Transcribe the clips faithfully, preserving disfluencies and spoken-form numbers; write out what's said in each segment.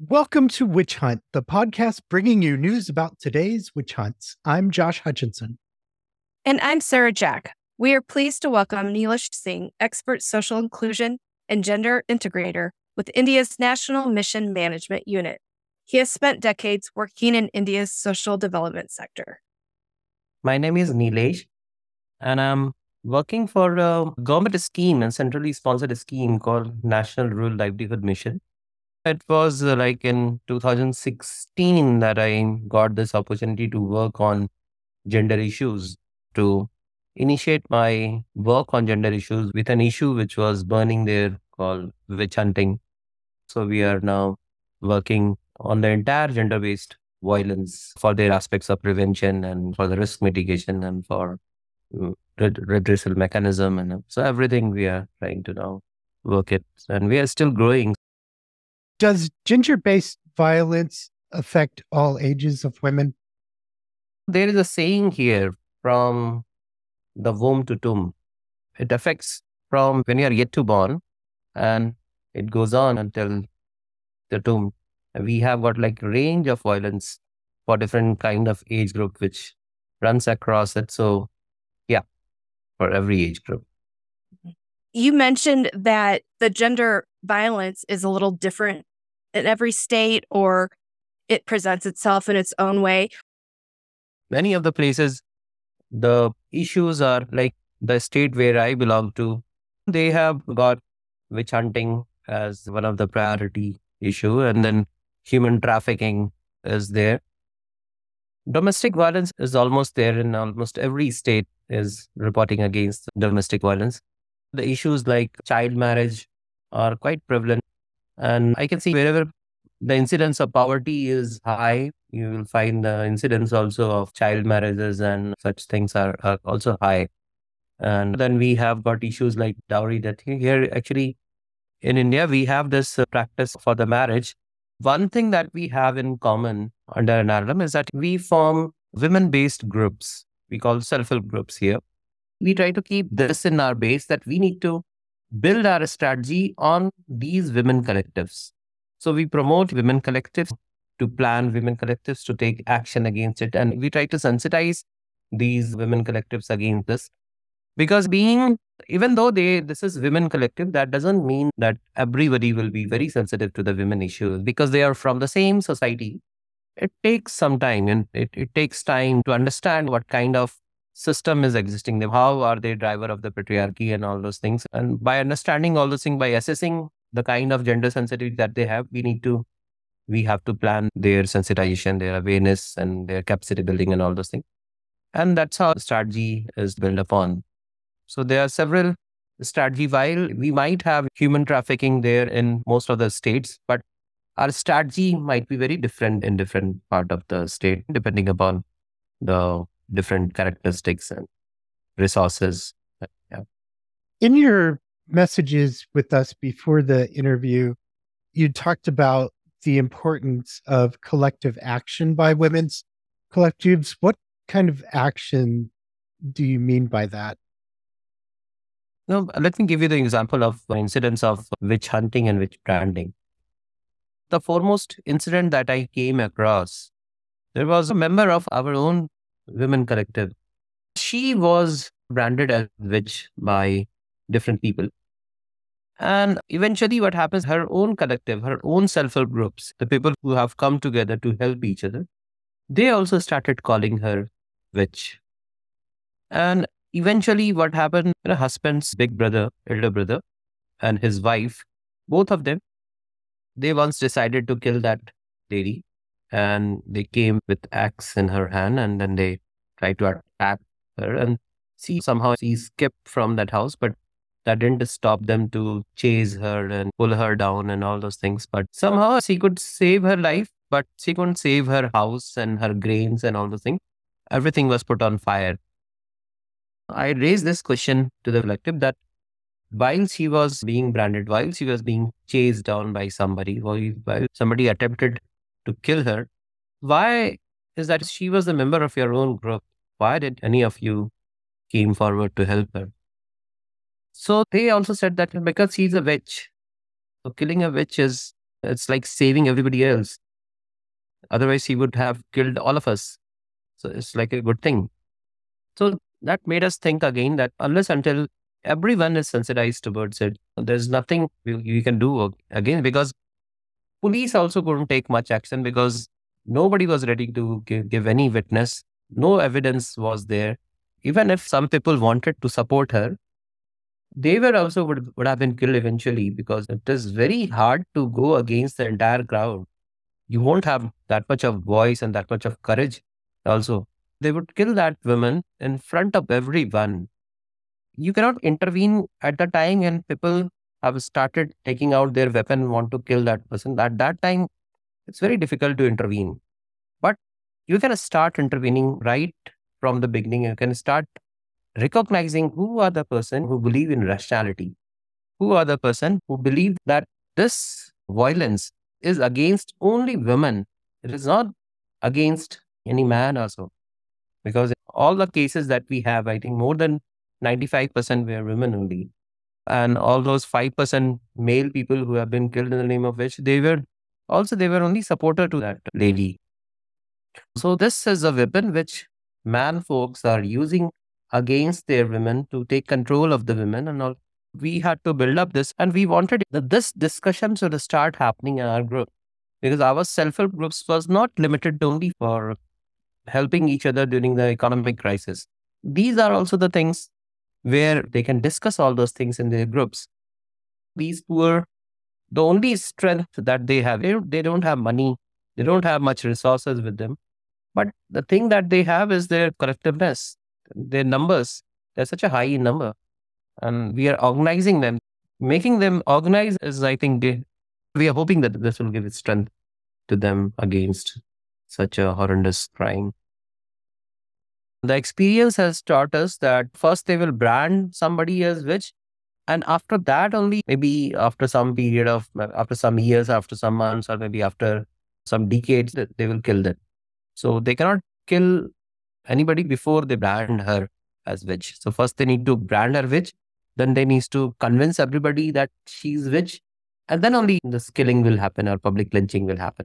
Welcome to Witch Hunt, the podcast bringing you news about today's witch hunts. I'm Josh Hutchinson. And I'm Sarah Jack. We are pleased to welcome Neelish Singh, expert social inclusion and gender integrator with India's National Mission Management Unit. He has spent decades working in India's social development sector. My name is Neelish, and I'm working for a government scheme and centrally sponsored scheme called National Rural Livelihood Mission. It was uh, like in two thousand sixteen that I got this opportunity to work on gender issues, to initiate my work on gender issues with an issue which was burning there called witch hunting. So we are now working on the entire gender-based violence for their aspects of prevention and for the risk mitigation and for uh, red- redressal mechanism. And uh, so everything we are trying to now work it. And we are still growing. Does gender-based violence affect all ages of women? There is a saying here from the womb to tomb. It affects from when you are yet to born and it goes on until the tomb. We have got like range of violence for different kind of age group which runs across it. So yeah, for every age group. You mentioned that the gender violence is a little different in every state, or it presents itself in its own way. Many of the places, the issues are like the state where I belong to. They have got witch hunting as one of the priority issue, and then human trafficking is there. Domestic violence is almost there in almost every state is reporting against domestic violence. The issues like child marriage are quite prevalent. And I can see wherever the incidence of poverty is high, you will find the incidence also of child marriages and such things are, are also high. And then we have got issues like dowry that here actually in India, we have this uh, practice for the marriage. One thing that we have in common under N R L M is that we form women-based groups. We call self-help groups here. We try to keep this in our base that we need to build our strategy on these women collectives. So we promote women collectives, to plan women collectives, to take action against it. And we try to sensitize these women collectives against this. Because being, even though they this is women collective, that doesn't mean that everybody will be very sensitive to the women issue because they are from the same society. It takes some time and it, it takes time to understand what kind of system is existing there. How are they driver of the patriarchy and all those things? And by understanding all those things, by assessing the kind of gender sensitivity that they have, we need to, we have to plan their sensitization, their awareness and their capacity building and all those things. And that's how strategy is built upon. So there are several strategy. While we might have human trafficking there in most of the states, but our strategy might be very different in different part of the state, depending upon the different characteristics and resources. Yeah. In your messages with us before the interview, you talked about the importance of collective action by women's collectives. What kind of action do you mean by that? Now, let me give you the example of incidents of witch hunting and witch branding. The foremost incident that I came across, there was a member of our own women collective. She was branded as witch by different people. And eventually what happens, her own collective, her own self-help groups, the people who have come together to help each other, they also started calling her witch. And eventually what happened, her husband's big brother, elder brother, and his wife, both of them, they once decided to kill that lady. And they came with axe in her hand and then they tried to attack her. And she somehow she escaped from that house, but that didn't stop them to chase her and pull her down and all those things. But somehow she could save her life, but she couldn't save her house and her grains and all those things. Everything was put on fire. I raised this question to the collective that while she was being branded, while she was being chased down by somebody, while while somebody attempted to kill her, why is that she was a member of your own group? Why did any of you came forward to help her? So they also said that because she's a witch, so killing a witch is It's like saving everybody else. Otherwise, he would have killed all of us. So it's like a good thing. So that made us think again that unless until everyone is sensitized towards it, there's nothing we, we can do again, because police also couldn't take much action because nobody was ready to give, give any witness. No evidence was there. Even if some people wanted to support her, they were also would, would have been killed eventually, because it is very hard to go against the entire crowd. You won't have that much of voice and that much of courage also. They would kill that woman in front of everyone. You cannot intervene at the time when people have started taking out their weapon and want to kill that person. At that time, it's very difficult to intervene. But you can start intervening right from the beginning. You can start recognizing who are the person who believe in rationality, who are the person who believe that this violence is against only women. It is not against any man also. Because all the cases that we have, I think more than ninety-five percent were women only. And all those five percent male people who have been killed in the name of which they were also, they were only supporter to that lady. So this is a weapon which man folks are using against their women to take control of the women and all. We had to build up this, and we wanted that this discussion should start happening in our group, because our self-help groups was not limited only for helping each other during the economic crisis. These are also the things where they can discuss all those things in their groups. These poor, the only strength that they have, they they don't have money, they don't have much resources with them. But the thing that they have is their collectiveness, their numbers. They're such a high number. And we are organizing them. Making them organize is, I think, they, we are hoping that this will give it strength to them against such a horrendous crime. The experience has taught us that first they will brand somebody as witch, and after that only, maybe after some period of, after some years, after some months, or maybe after some decades, they will kill them. So they cannot kill anybody before they brand her as witch. So first they need to brand her witch, then they need to convince everybody that she's witch, and then only this killing will happen or public lynching will happen.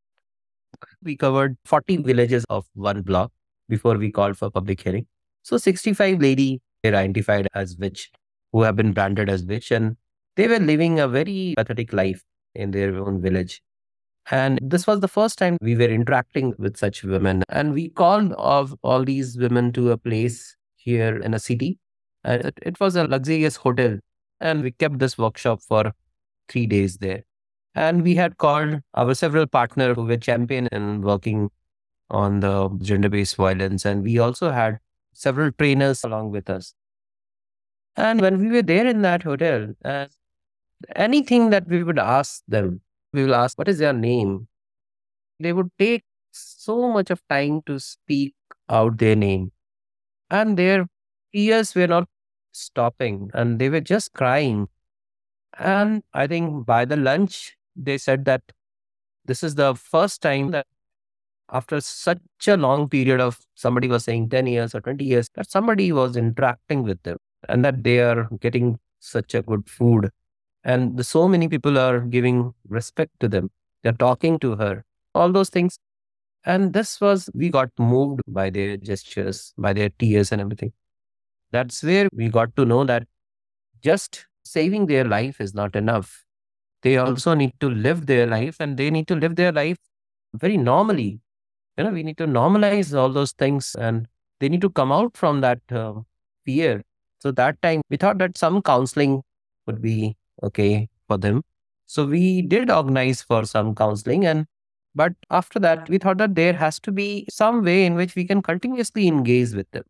We covered forty villages of one block before we called for public hearing. So sixty-five ladies were identified as witch, who have been branded as witch, and they were living a very pathetic life in their own village. And this was the first time we were interacting with such women. And we called of all these women to a place here in a city. And it, it was a luxurious hotel. And we kept this workshop for three days there. And we had called our several partners who were champion in working on the gender-based violence. And we also had several trainers along with us. And when we were there in that hotel, uh, anything that we would ask them, we will ask, what is their name? They would take so much of time to speak out their name. And their tears were not stopping and they were just crying. And I think by the lunch, they said that this is the first time that after such a long period of, somebody was saying ten years or twenty years, that somebody was interacting with them and that they are getting such a good food. And the, so many people are giving respect to them. They're talking to her, all those things. And this was, we got moved by their gestures, by their tears and everything. That's where we got to know that just saving their life is not enough. They also need to live their life, and they need to live their life very normally. You know, we need to normalize all those things, and they need to come out from that uh, fear. So that time we thought that some counseling would be okay for them. So we did organize for some counseling, and but after that we thought that there has to be some way in which we can continuously engage with them.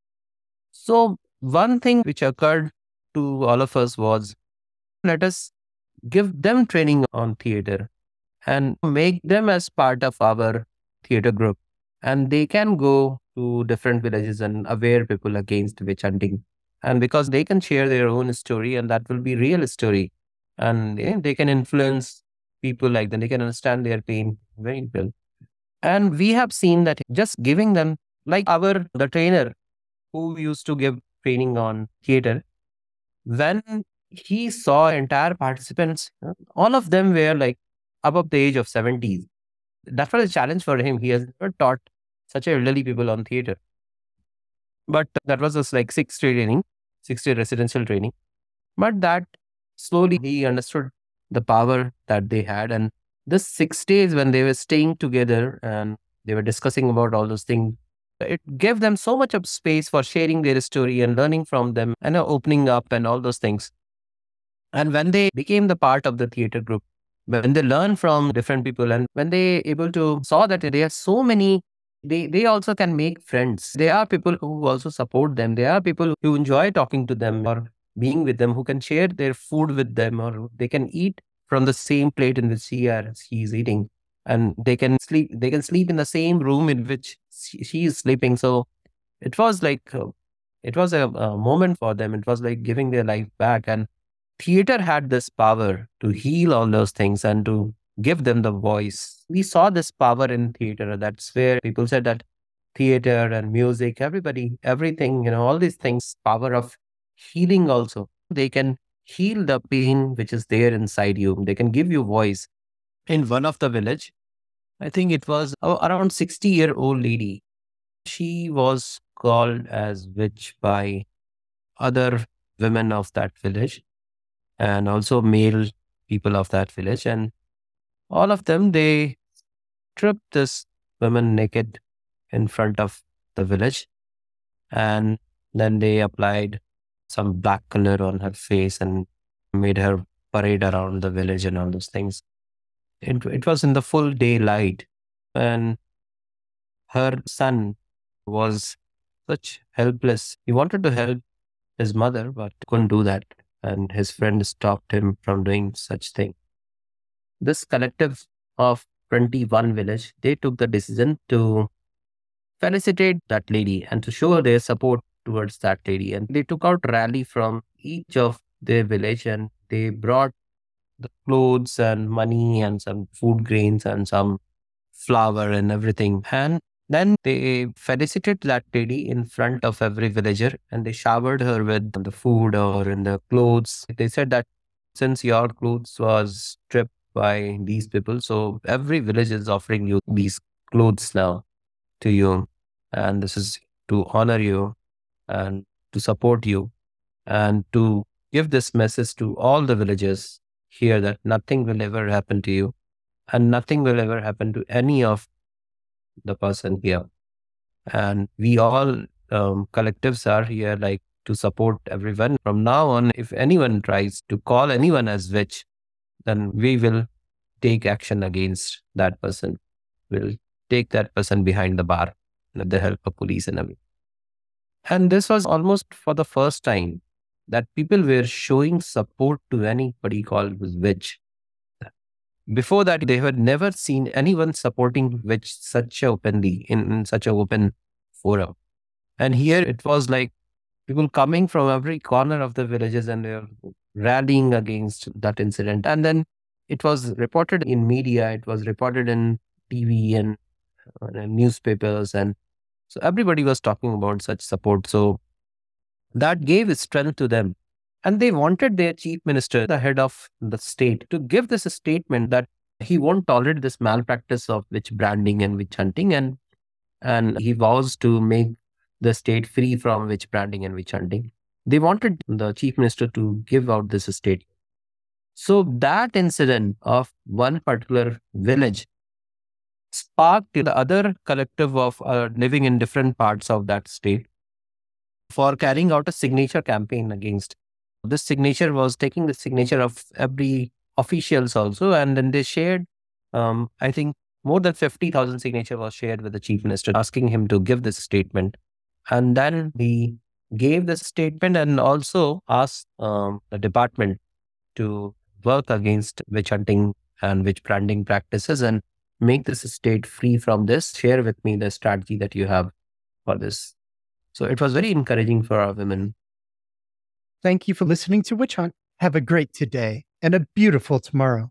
So one thing which occurred to all of us was, let us give them training on theater and make them as part of our theater group, and they can go to different villages and aware people against witch hunting. And because they can share their own story, and that will be real story, and yeah, they can influence people like them. They can understand their pain very well. And we have seen that just giving them, like our the trainer who used to give training on theater, when he saw entire participants, all of them were like above the age of seventies. That was a challenge for him. He has never taught such elderly people on theater. But that was just like six day training, six day residential training. But that slowly he understood the power that they had. And this six days when they were staying together and they were discussing about all those things, it gave them so much of space for sharing their story and learning from them and uh, opening up and all those things. And when they became the part of the theater group, when they learn from different people and when they able to saw that there are so many, they, they also can make friends. There are people who also support them. There are people who enjoy talking to them or being with them, who can share their food with them, or they can eat from the same plate in which she or he is eating. And they can sleep, they can sleep in the same room in which she, she is sleeping. So it was like, uh, it was a, a moment for them. It was like giving their life back. And theater had this power to heal all those things and to give them the voice. We saw this power in theater. That's where people said that theater and music, everybody, everything, you know, all these things, power of healing also. They can heal the pain which is there inside you. They can give you voice. In one of the village, I think it was a- around sixty year old lady. She was called as witch by other women of that village and also male people of that village. And all of them, they stripped this woman naked in front of the village. And then they applied some black color on her face and made her parade around the village and all those things. It, it was in the full daylight. And her son was such helpless. He wanted to help his mother, but couldn't do that. And his friend stopped him from doing such thing. This collective of twenty-one village, they took the decision to felicitate that lady and to show their support towards that lady. And they took out rally from each of their village and they brought the clothes and money and some food grains and some flour and everything. And then they felicited that lady in front of every villager and they showered her with the food or in the clothes. They said that since your clothes was stripped by these people, so every village is offering you these clothes now to you. And this is to honor you and to support you and to give this message to all the villagers here that nothing will ever happen to you and nothing will ever happen to any of the person here. And we all um, collectives are here like to support everyone. From now on, if anyone tries to call anyone as witch, then we will take action against that person. We'll take that person behind the bar with the help of police and everything. And this was almost for the first time that people were showing support to anybody called witch. Before that, they had never seen anyone supporting witch such openly in, in such an open forum. And here it was like people coming from every corner of the villages and they're rallying against that incident. And then it was reported in media, it was reported in T V and, and newspapers. And so everybody was talking about such support. So that gave strength to them. And they wanted their chief minister, the head of the state, to give this statement that he won't tolerate this malpractice of witch branding and witch hunting. And, and he vows to make the state free from witch branding and witch hunting. They wanted the chief minister to give out this statement. So that incident of one particular village sparked the other collective of uh, living in different parts of that state for carrying out a signature campaign against. This signature was taking the signature of every officials also, and then they shared, um, I think more than fifty thousand signature was shared with the chief minister, asking him to give this statement. And then he gave this statement and also asked um, the department to work against witch hunting and witch branding practices and make this state free from this. Share with me the strategy that you have for this. So it was very encouraging for our women. Thank you for listening to Witch Hunt. Have a great today and a beautiful tomorrow.